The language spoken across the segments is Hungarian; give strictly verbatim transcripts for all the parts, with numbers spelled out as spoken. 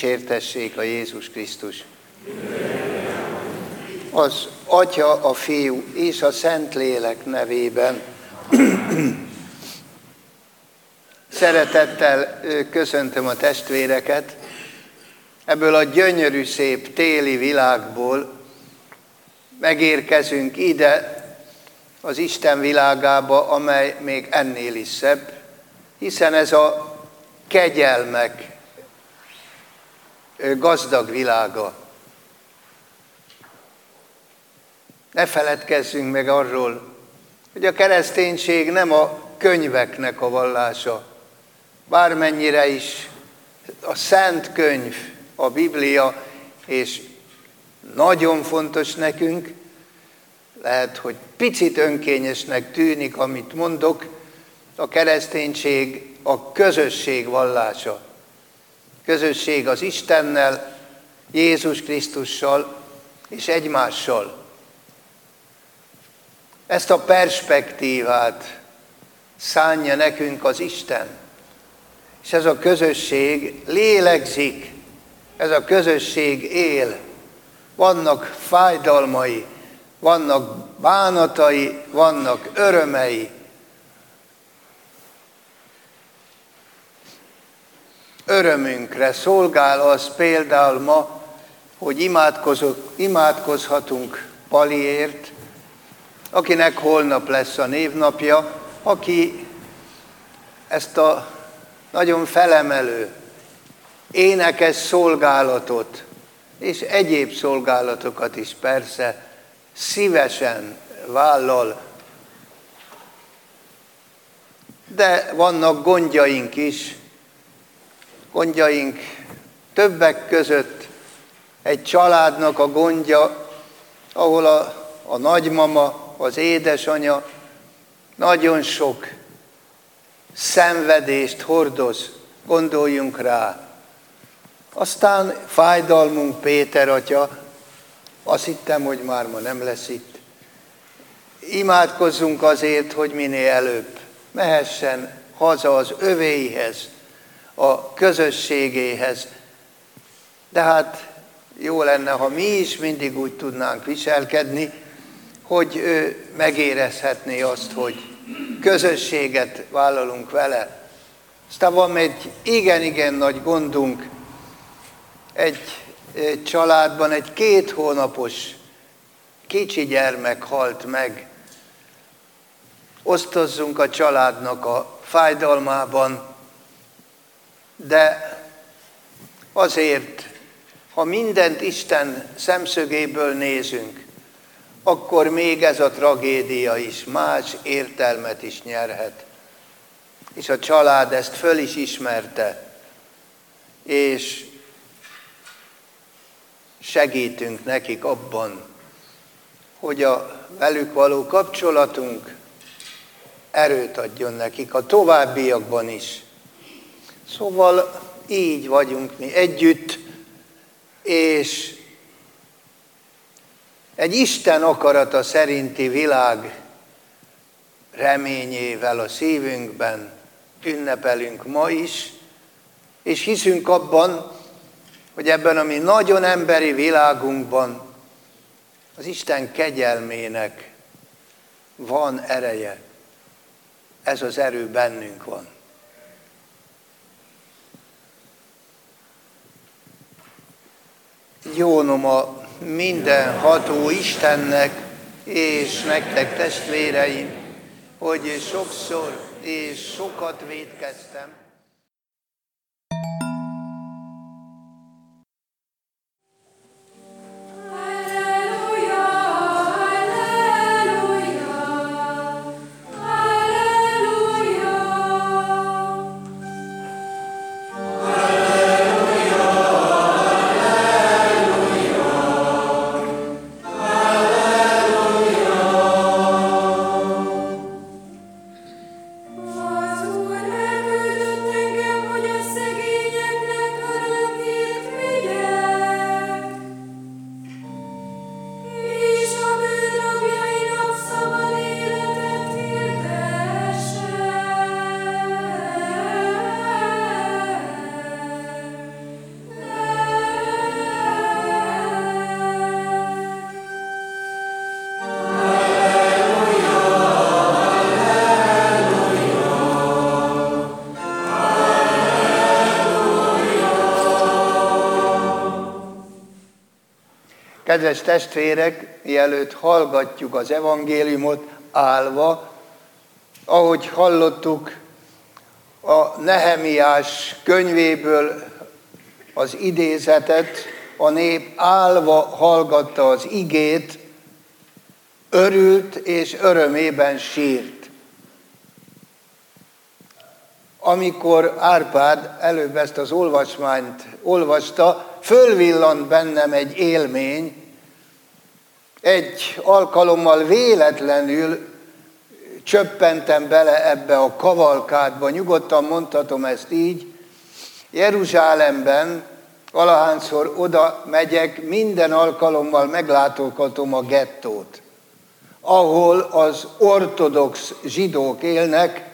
Dicsértessék a Jézus Krisztus. Az Atya, a Fiú és a Szentlélek nevében szeretettel köszöntöm a testvéreket. Ebből a gyönyörű, szép téli világból megérkezünk ide, az Isten világába, amely még ennél is szebb, hiszen ez a kegyelmek gazdag világa. Ne feledkezzünk meg arról, hogy a kereszténység nem a könyveknek a vallása, bármennyire is a szent könyv, a Biblia, és nagyon fontos nekünk, lehet, hogy picit önkényesnek tűnik, amit mondok, a kereszténység a közösség vallása. Közösség az Istennel, Jézus Krisztussal és egymással. Ezt a perspektívát szánja nekünk az Isten. És ez a közösség lélegzik, ez a közösség él. Vannak fájdalmai, vannak bánatai, vannak örömei. Örömünkre szolgál az például ma, hogy imádkozhatunk Paliért, akinek holnap lesz a névnapja, aki ezt a nagyon felemelő, énekes szolgálatot, és egyéb szolgálatokat is persze szívesen vállal. De vannak gondjaink is, gondjaink többek között egy családnak a gondja, ahol a, a nagymama, az édesanya nagyon sok szenvedést hordoz, gondoljunk rá. Aztán fájdalmunk Péter atya, azt hittem, hogy már ma nem lesz itt. Imádkozzunk azért, hogy minél előbb mehessen haza az övéihez, a közösségéhez. De hát jó lenne, ha mi is mindig úgy tudnánk viselkedni, hogy ő megérezhetné azt, hogy közösséget vállalunk vele. Aztán van egy igen-igen nagy gondunk, egy, egy családban egy két hónapos kicsi gyermek halt meg. Osztozzunk a családnak a fájdalmában, de azért, ha mindent Isten szemszögéből nézünk, akkor még ez a tragédia is más értelmet is nyerhet. És a család ezt föl is ismerte, és segítünk nekik abban, hogy a velük való kapcsolatunk erőt adjon nekik a továbbiakban is. Szóval így vagyunk mi együtt, és egy Isten akarata szerinti világ reményével a szívünkben ünnepelünk ma is, és hiszünk abban, hogy ebben a mi nagyon emberi világunkban az Isten kegyelmének van ereje. Ez az erő bennünk van. Jónom a mindenható Istennek és nektek, testvéreim, hogy sokszor és sokat vétkeztem. Az Úr elküldött Kedves testvérek, mielőtt hallgatjuk az evangéliumot állva, ahogy hallottuk a Nehemiás könyvéből az idézetet, a nép állva hallgatta az igét, örült és örömében sírt. Amikor Árpád előbb ezt az olvasmányt olvasta, fölvillant bennem egy élmény. Egy alkalommal véletlenül csöppentem bele ebbe a kavalkádba, nyugodtan mondhatom ezt így. Jeruzsálemben, valahányszor oda megyek, minden alkalommal meglátogatom a gettót, ahol az ortodox zsidók élnek,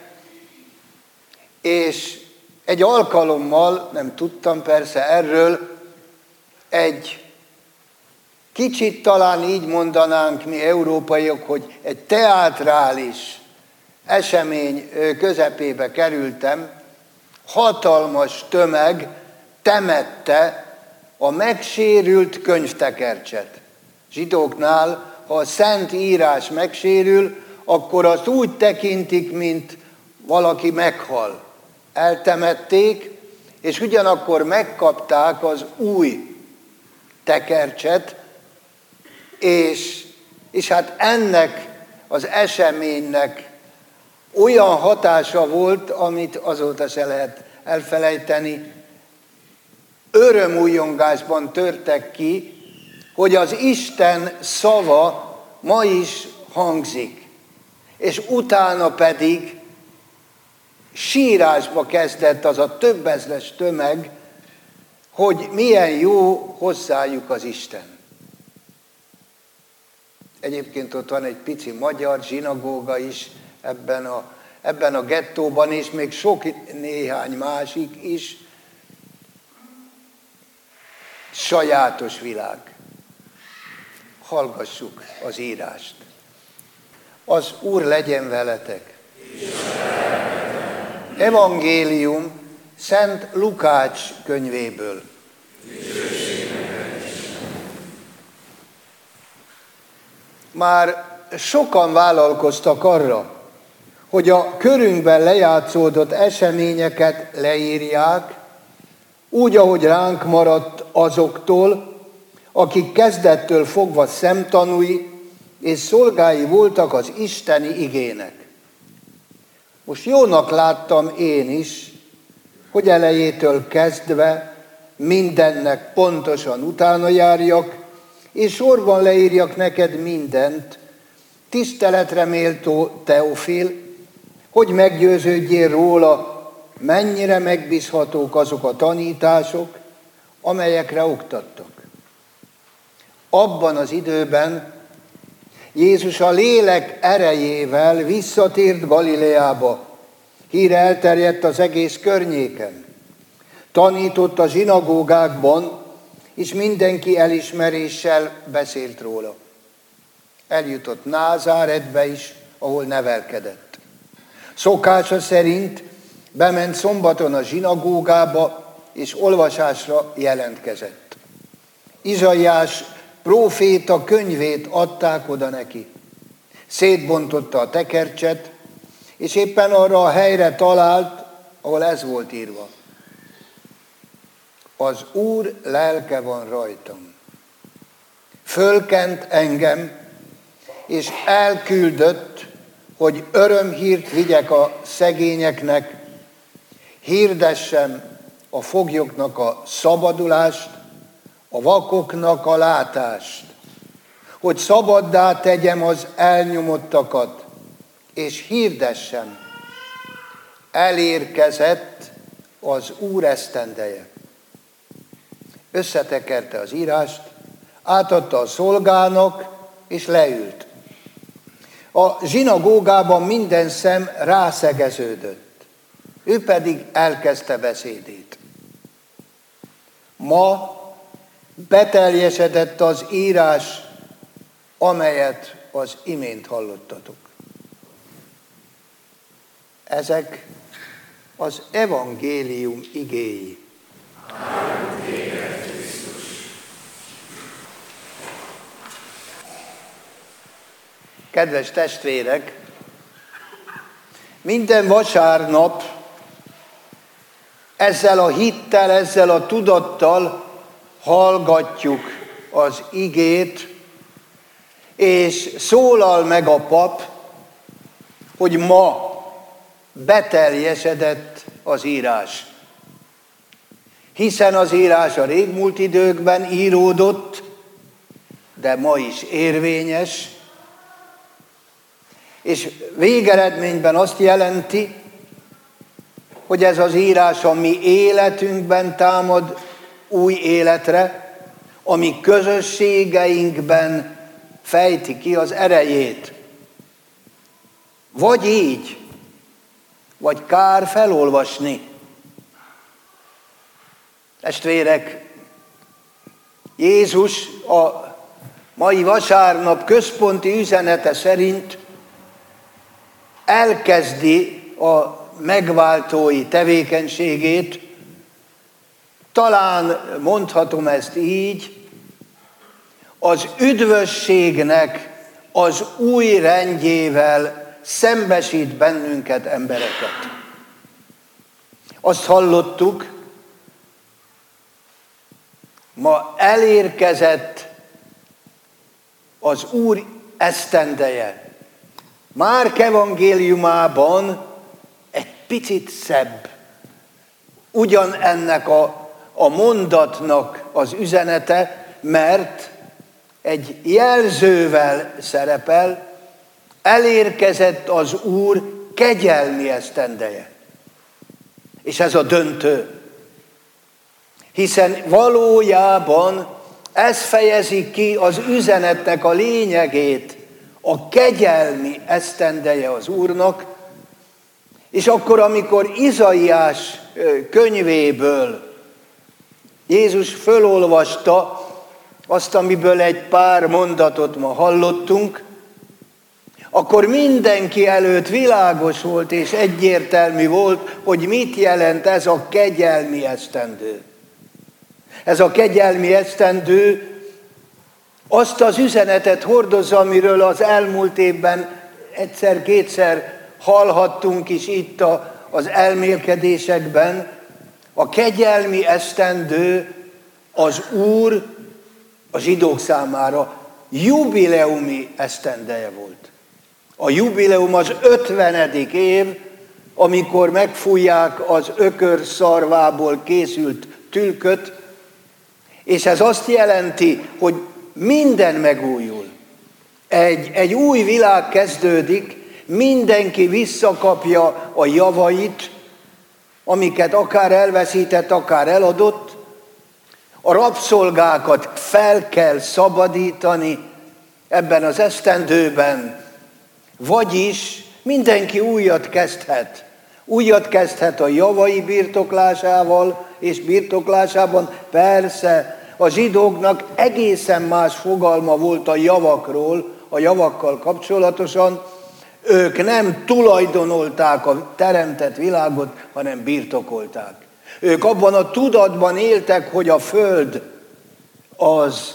és egy alkalommal, nem tudtam persze erről, egy kicsit talán így mondanánk mi európaiak, hogy egy teátrális esemény közepébe kerültem, hatalmas tömeg temette a megsérült könyvtekercset. Zsidóknál, ha a Szent Írás megsérül, akkor azt úgy tekintik, mint valaki meghal. Eltemették, és ugyanakkor megkapták az új tekercset, és, és hát ennek az eseménynek olyan hatása volt, amit azóta se lehet elfelejteni, örömújongásban törtek ki, hogy az Isten szava ma is hangzik, és utána pedig sírásba kezdett az a több ezres tömeg, hogy milyen jó hozzájuk az Isten. Egyébként ott van egy pici magyar zsinagóga is ebben a, ebben a gettóban, és még sok néhány másik is. Sajátos világ. Hallgassuk az írást. Az Úr legyen veletek. Evangélium Szent Lukács könyvéből. Már sokan vállalkoztak arra, hogy a körünkben lejátszódott eseményeket leírják, úgy, ahogy ránk maradt azoktól, akik kezdettől fogva szemtanúi és szolgái voltak az isteni igének. Most jónak láttam én is, hogy elejétől kezdve mindennek pontosan utána járjak, és sorban leírjak neked mindent, tiszteletre méltó Teofil, hogy meggyőződjél róla, mennyire megbízhatók azok a tanítások, amelyekre oktattak. Abban az időben Jézus a lélek erejével visszatért Galileába. Híre elterjedt az egész környéken. Tanított a zsinagógákban, és mindenki elismeréssel beszélt róla. Eljutott Názáretbe is, ahol nevelkedett. Szokása szerint bement szombaton a zsinagógába, és olvasásra jelentkezett. Izsaiás próféta könyvét adták oda neki. Szétbontotta a tekercset, és éppen arra a helyre talált, ahol ez volt írva. Az Úr lelke van rajtam. Fölkent engem, és elküldött, hogy örömhírt vigyek a szegényeknek, hirdessem a foglyoknak a szabadulást, a vakoknak a látást, hogy szabaddá tegyem az elnyomottakat, és hirdessem, elérkezett az Úr esztendeje. Összetekerte az írást, átadta a szolgának, és leült. A zsinagógában minden szem rászegeződött, ő pedig elkezdte beszédét. Ma beteljesedett az írás, amelyet az imént hallottatok. Ezek az evangélium igéi. Kedves testvérek, minden vasárnap ezzel a hittel, ezzel a tudattal hallgatjuk az igét, és szólal meg a pap, hogy ma beteljesedett az írás. Hiszen az írás a régmúlt időkben íródott, de ma is érvényes, és végeredményben azt jelenti, hogy ez az írás a mi életünkben támad új életre, a mi közösségeinkben fejti ki az erejét. Vagy így, vagy kár felolvasni. Testvérek, Jézus a mai vasárnap központi üzenete szerint elkezdi a megváltói tevékenységét, talán mondhatom ezt így, az üdvösségnek az új rendjével szembesít bennünket, embereket. Azt hallottuk, ma elérkezett az Úr esztendeje. Márk evangéliumában egy picit szebb. Ugyan ennek a, a mondatnak az üzenete, mert egy jelzővel szerepel, elérkezett az Úr kegyelmi esztendeje. És ez a döntő. Hiszen valójában ez fejezi ki az üzenetnek a lényegét, a kegyelmi esztendeje az Úrnak, és akkor, amikor Izaiás könyvéből Jézus fölolvasta azt, amiből egy pár mondatot ma hallottunk, akkor mindenki előtt világos volt és egyértelmű volt, hogy mit jelent ez a kegyelmi esztendő. Ez a kegyelmi esztendő azt az üzenetet hordozza, amiről az elmúlt évben egyszer-kétszer hallhattunk is itt a, az elmélkedésekben. A kegyelmi esztendő az Úr a zsidók számára jubileumi esztendeje volt. A jubileum az ötvenedik év, amikor megfújják az ökör szarvából készült tülköt, és ez azt jelenti, hogy minden megújul. Egy, egy új világ kezdődik, mindenki visszakapja a javait, amiket akár elveszített, akár eladott. A rabszolgákat fel kell szabadítani ebben az esztendőben, vagyis mindenki újat kezdhet. Újat kezdhet a javai birtoklásával és birtoklásában. Persze a zsidóknak egészen más fogalma volt a javakról, a javakkal kapcsolatosan. Ők nem tulajdonolták a teremtett világot, hanem birtokolták. Ők abban a tudatban éltek, hogy a föld az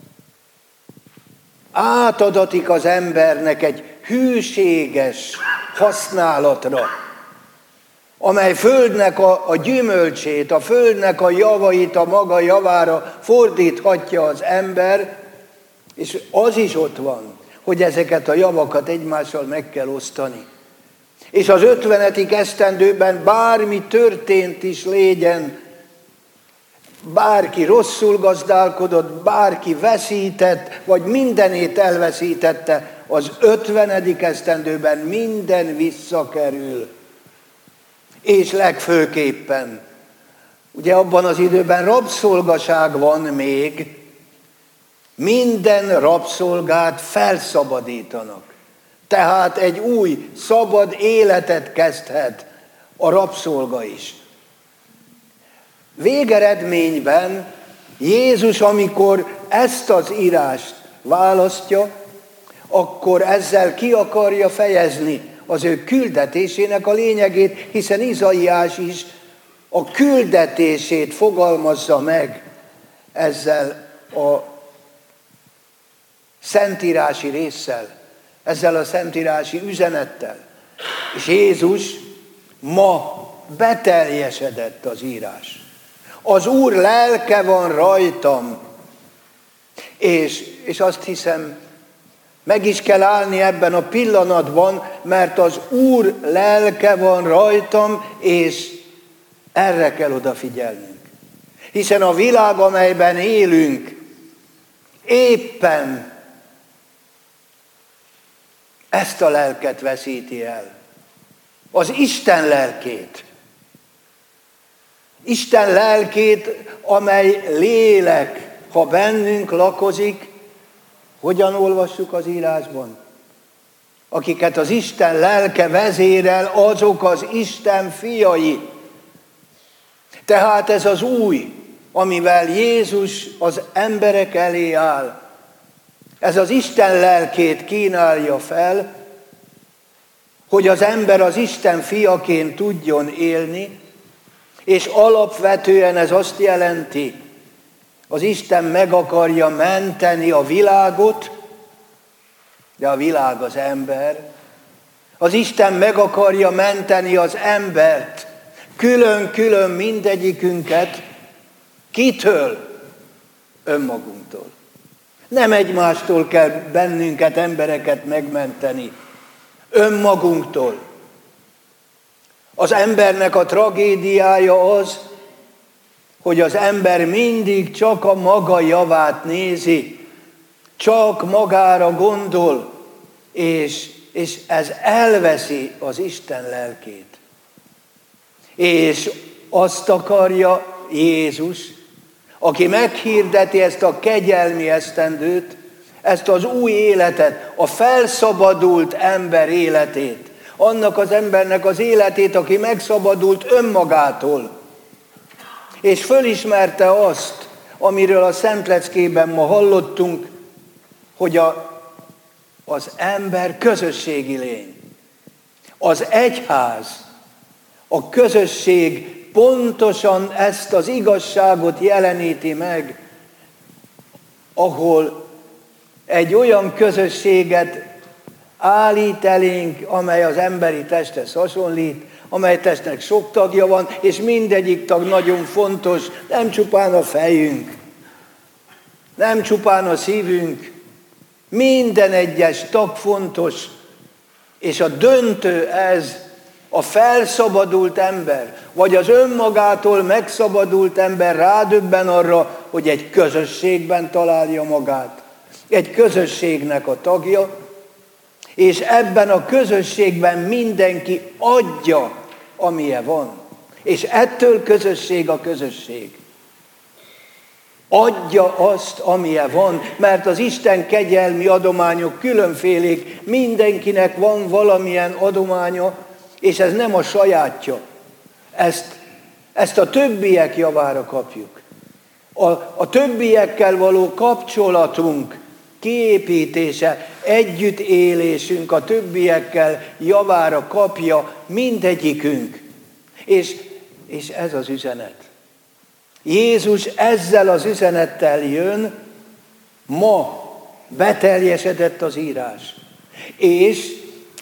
átadatik az embernek egy hűséges használatra, amely földnek a, a gyümölcsét, a földnek a javait a maga javára fordíthatja az ember, és az is ott van, hogy ezeket a javakat egymással meg kell osztani. És az ötvenedik esztendőben bármi történt is légyen, bárki rosszul gazdálkodott, bárki veszített, vagy mindenét elveszítette, az ötvenedik esztendőben minden visszakerül. És legfőképpen, ugye abban az időben rabszolgaság van még, minden rabszolgát felszabadítanak. Tehát egy új, szabad életet kezdhet a rabszolga is. Végeredményben Jézus, amikor ezt az írást választja, akkor ezzel ki akarja fejezni az ő küldetésének a lényegét, hiszen Izaiás is a küldetését fogalmazza meg ezzel a szentírási résszel. ezzel a szentírási üzenettel. És Jézus ma beteljesedett az írás. Az Úr lelke van rajtam, és, és azt hiszem, meg is kell állni ebben a pillanatban, mert az Úr lelke van rajtam, és erre kell odafigyelnünk. Hiszen a világ, amelyben élünk, éppen ezt a lelket veszíti el. Az Isten lelkét. Isten lelkét, amely lélek, ha bennünk lakozik, hogyan olvassuk az írásban? Akiket az Isten lelke vezérel, azok az Isten fiai. Tehát ez az új, amivel Jézus az emberek elé áll. Ez az Isten lelkét kínálja fel, hogy az ember az Isten fiaként tudjon élni, és alapvetően ez azt jelenti, az Isten meg akarja menteni a világot, de a világ az ember. Az Isten meg akarja menteni az embert, külön-külön mindegyikünket. Kitől? Önmagunktól. Nem egymástól kell bennünket, embereket megmenteni. Önmagunktól. Az embernek a tragédiája az, hogy az ember mindig csak a maga javát nézi, csak magára gondol, és, és ez elveszi az Isten lelkét. És azt akarja Jézus, aki meghirdeti ezt a kegyelmi esztendőt, ezt az új életet, a felszabadult ember életét, annak az embernek az életét, aki megszabadult önmagától, és fölismerte azt, amiről a Szentleckében ma hallottunk, hogy a, az ember közösségi lény. Az egyház, a közösség pontosan ezt az igazságot jeleníti meg, ahol egy olyan közösséget állít elénk, amely az emberi testhez hasonlít, amely testnek sok tagja van, és mindegyik tag nagyon fontos, nem csupán a fejünk, nem csupán a szívünk, minden egyes tag fontos, és a döntő ez, a felszabadult ember, vagy az önmagától megszabadult ember rádöbben arra, hogy egy közösségben találja magát, egy közösségnek a tagja, és ebben a közösségben mindenki adja, amilyen van. És ettől közösség a közösség. Adja azt, amilyen van, mert az Isten kegyelmi adományok különfélék, mindenkinek van valamilyen adománya, és ez nem a sajátja. Ezt, ezt a többiek javára kapjuk. A, a többiekkel való kapcsolatunk kiépítése, együttélésünk a többiekkel javára kapja mindegyikünk. És, és ez az üzenet. Jézus ezzel az üzenettel jön, ma beteljesedett az írás. És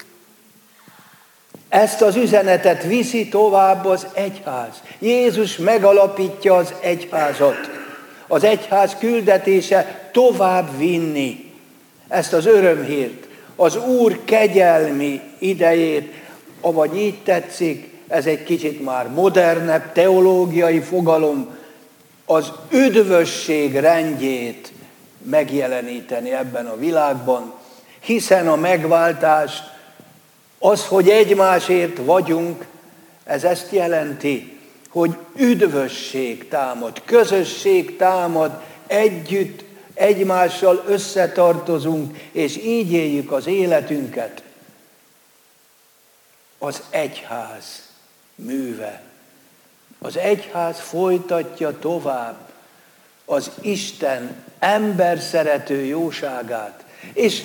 ezt az üzenetet viszi tovább az egyház. Jézus megalapítja az egyházat. Az egyház küldetése tovább vinni ezt az örömhírt, az Úr kegyelmi idejét, avagy így tetszik, ez egy kicsit már modernebb teológiai fogalom, az üdvösség rendjét megjeleníteni ebben a világban, hiszen a megváltás, az, hogy egymásért vagyunk, ez ezt jelenti, hogy üdvösség támad, közösség támad, együtt, egymással összetartozunk, és így éljük az életünket. Az egyház műve. Az egyház folytatja tovább az Isten emberszerető jóságát. És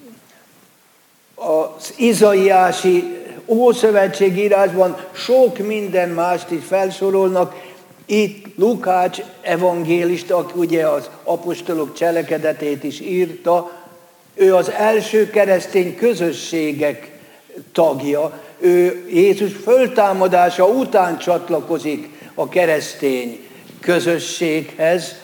az izaiási Ószövetség írásban sok minden mást is felsorolnak. Itt Lukács evangélista, aki ugye az apostolok cselekedetét is írta, Ő az első keresztény közösségek tagja. Ő Jézus föltámadása után csatlakozik a keresztény közösséghez.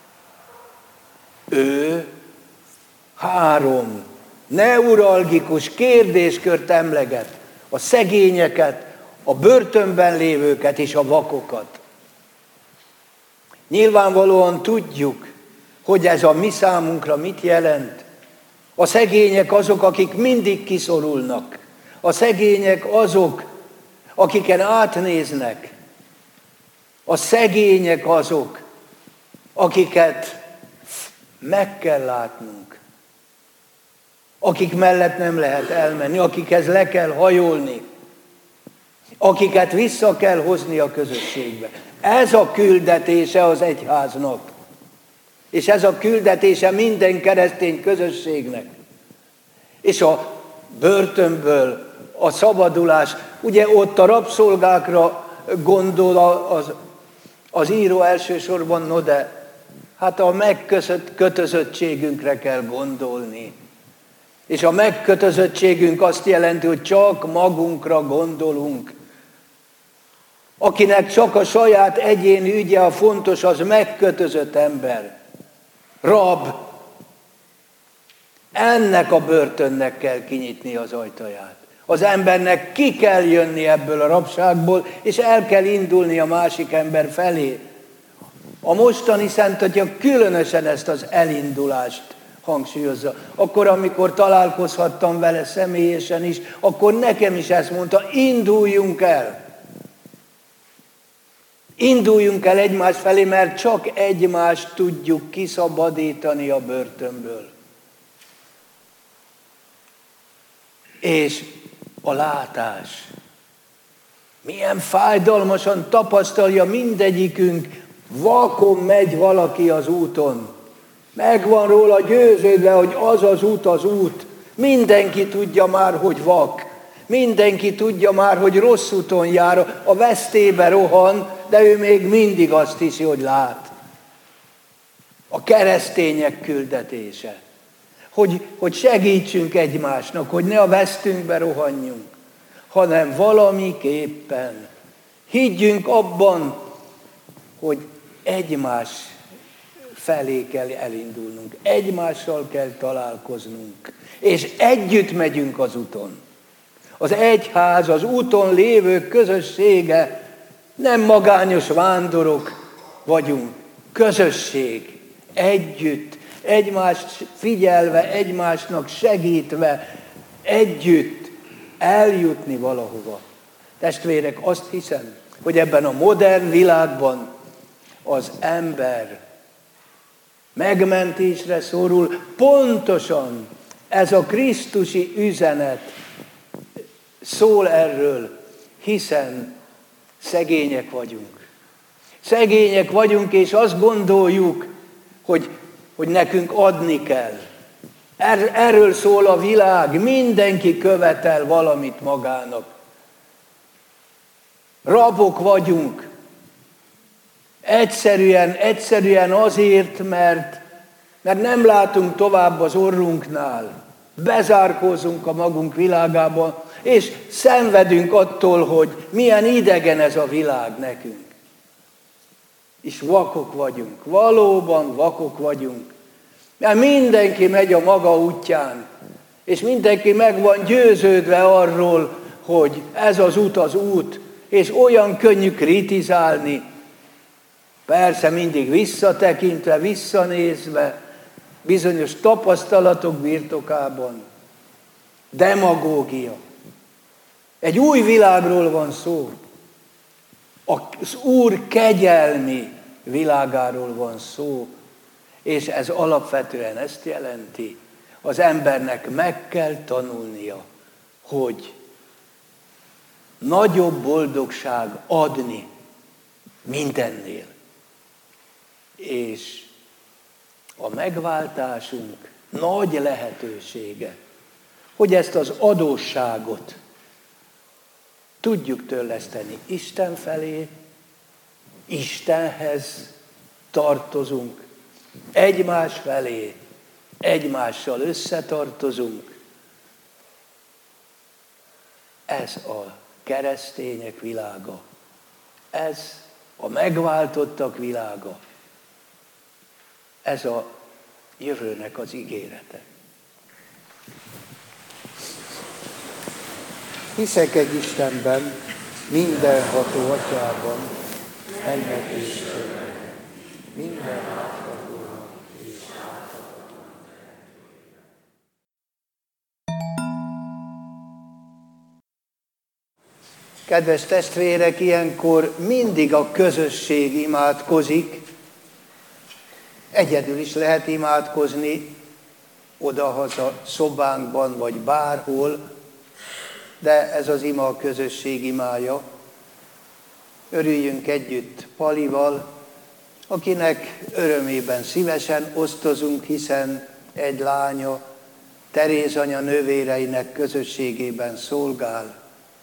Ő három neuralgikus kérdéskört emleget: a szegényeket, a börtönben lévőket és a vakokat. Nyilvánvalóan tudjuk, hogy ez a mi számunkra mit jelent. A szegények azok, akik mindig kiszorulnak. A szegények azok, akiken átnéznek. A szegények azok, akiket meg kell látnunk. Akik mellett nem lehet elmenni, akikhez le kell hajolni. Akiket vissza kell hozni a közösségbe. Ez a küldetése az egyháznak. És ez a küldetése minden keresztény közösségnek. És a börtönből a szabadulás, ugye ott a rabszolgákra gondol az, az író elsősorban, no de hát a megkötözöttségünkre kell gondolni. És a megkötözöttségünk azt jelenti, hogy csak magunkra gondolunk. Akinek csak a saját egyéni ügye a fontos, az megkötözött ember. Rab. Ennek a börtönnek kell kinyitni az ajtaját. Az embernek ki kell jönni ebből a rabságból, és el kell indulni a másik ember felé. A mostani Szentatya különösen ezt az elindulást hangsúlyozza. Akkor, amikor találkozhattam vele személyesen is, akkor nekem is ezt mondta: induljunk el. Induljunk el egymás felé, mert csak egymást tudjuk kiszabadítani a börtönből. És a látás. Milyen fájdalmasan tapasztalja mindegyikünk, vakon megy valaki az úton. Meg van róla győződve, hogy az az út az út. Mindenki tudja már, hogy vak. Mindenki tudja már, hogy rossz úton jár, a vesztébe rohan, de ő még mindig azt hiszi, hogy lát. A keresztények küldetése. Hogy, hogy segítsünk egymásnak, hogy ne a vesztünkbe rohanjunk, hanem valamiképpen higgyünk abban, hogy egymás felé kell elindulnunk, egymással kell találkoznunk, és együtt megyünk az úton. Az egyház, az úton lévők közössége, nem magányos vándorok vagyunk, közösség, együtt, egymást figyelve, egymásnak segítve, együtt eljutni valahova. Testvérek, azt hiszem, hogy ebben a modern világban az ember megmentésre szorul. Pontosan ez a krisztusi üzenet szól erről, hiszen szegények vagyunk. Szegények vagyunk, és azt gondoljuk, hogy, hogy nekünk adni kell. Er, erről szól a világ, mindenki követel valamit magának. Rabok vagyunk. Egyszerűen, egyszerűen azért, mert, mert nem látunk tovább az orrunknál. Bezárkózunk a magunk világában, és szenvedünk attól, hogy milyen idegen ez a világ nekünk. És vakok vagyunk, valóban vakok vagyunk. Mert mindenki megy a maga útján, és mindenki meg van győződve arról, hogy ez az út az út, és olyan könnyű kritizálni. Persze mindig visszatekintve, visszanézve, bizonyos tapasztalatok birtokában. Demagógia. Egy új világról van szó. Az Úr kegyelmi világáról van szó, és ez alapvetően ezt jelenti. Az embernek meg kell tanulnia, hogy nagyobb boldogság adni mindennél. És a megváltásunk nagy lehetősége, hogy ezt az adósságot tudjuk törleszteni Isten felé, Istenhez tartozunk, egymás felé, egymással összetartozunk. Ez a keresztények világa. Ez a megváltottak világa. Ez a jövőnek az ígérete. Hiszek egy Istenben, mindenható Atyában, ennek és minden áthatónak és áthatónak. Kedves testvérek, ilyenkor mindig a közösség imádkozik. Egyedül is lehet imádkozni, odahaza szobánkban, vagy bárhol, de ez az ima a közösség imája. Örüljünk együtt Palival, akinek örömében szívesen osztozunk, hiszen egy lánya Teréz anya nővéreinek közösségében szolgál.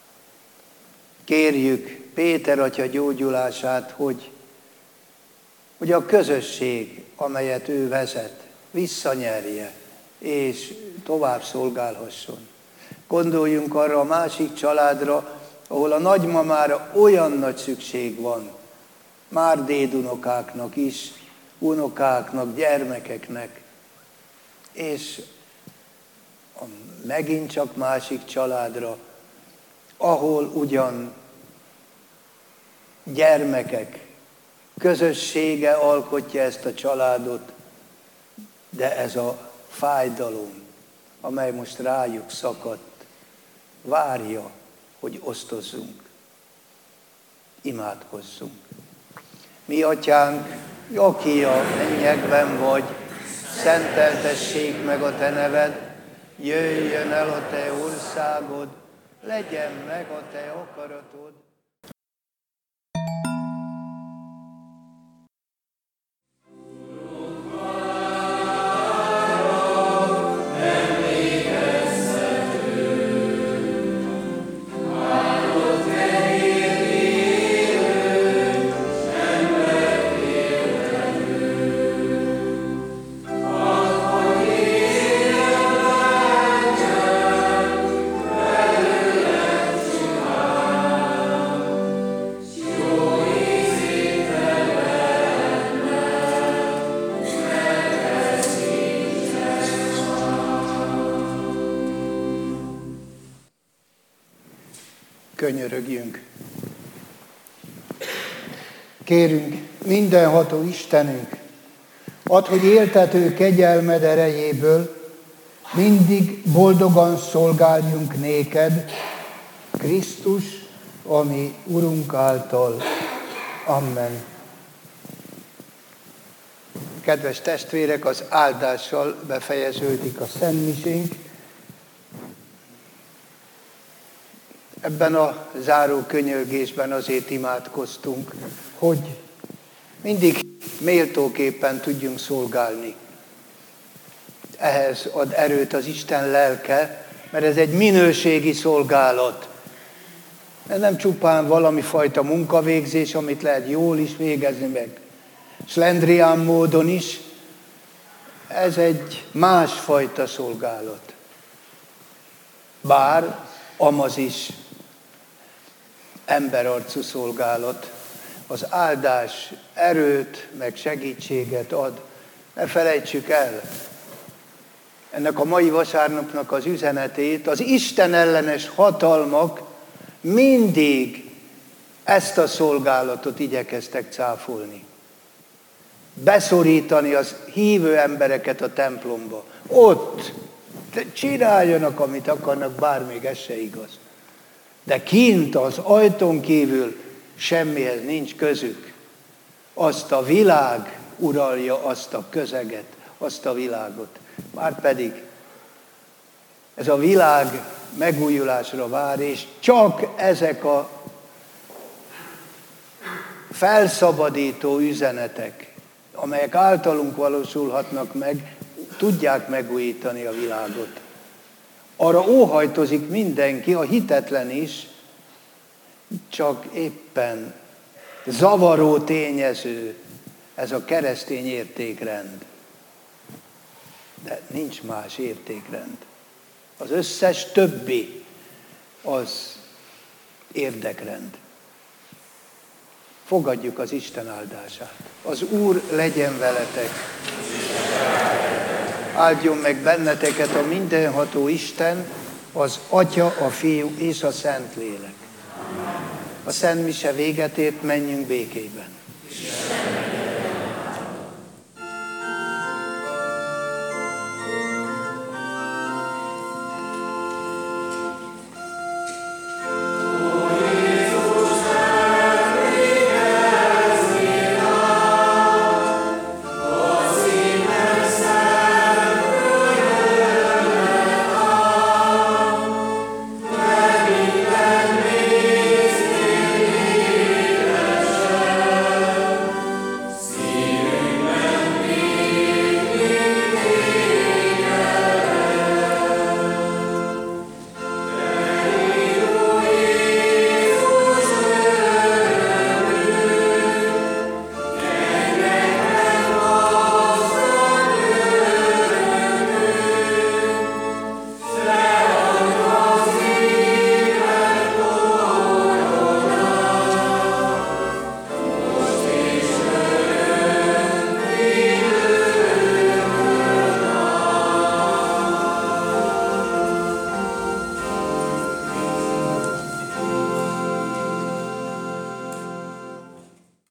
Kérjük Péter atya gyógyulását, hogy, hogy a közösség, amelyet ő vezet, visszanyerje, és tovább szolgálhasson. Gondoljunk arra a másik családra, ahol a nagymamára olyan nagy szükség van, már dédunokáknak is, unokáknak, gyermekeknek, és a megint csak másik családra, ahol ugyan gyermekek közössége alkotja ezt a családot, de ez a fájdalom, amely most rájuk szakadt, várja, hogy osztozzunk, imádkozzunk. Mi atyánk, aki a mennyekben vagy, szenteltessék meg a te neved, jöjjön el a te országod, legyen meg a te akaratod. Könyörögjünk. Kérünk, mindenható Istenünk, add, hogy éltető kegyelmed erejéből mindig boldogan szolgáljunk néked, Krisztus, ami Urunk által. Amen. Kedves testvérek, az áldással befejeződik a szentmisénk. Ebben a záró könyörgésben azért imádkoztunk, hogy mindig méltóképpen tudjunk szolgálni. Ehhez ad erőt az Isten lelke, mert ez egy minőségi szolgálat. Ez nem csupán valami fajta munkavégzés, amit lehet jól is végezni meg, szlendrián módon is. Ez egy másfajta szolgálat. Bár amaz is emberarcú szolgálat, az áldás erőt, meg segítséget ad. Ne felejtsük el ennek a mai vasárnapnak az üzenetét, az Isten ellenes hatalmak mindig ezt a szolgálatot igyekeztek cáfolni. Beszorítani az hívő embereket a templomba. Ott csináljanak, amit akarnak, bár még ez se igaz. De kint az ajtón kívül semmihez nincs közük. Azt a világ uralja, azt a közeget, azt a világot. Márpedig ez a világ megújulásra vár, és csak ezek a felszabadító üzenetek, amelyek általunk valósulhatnak meg, tudják megújítani a világot. Arra óhajtozik mindenki, a hitetlen is, csak éppen zavaró tényező ez a keresztény értékrend. de nincs más értékrend. Az összes többi az érdekrend. Fogadjuk az Isten áldását. Az Úr legyen veletek. Áldjon meg benneteket a mindenható Isten, az Atya, a Fiú és a Szentlélek. A Szent Mise véget ért, menjünk békében.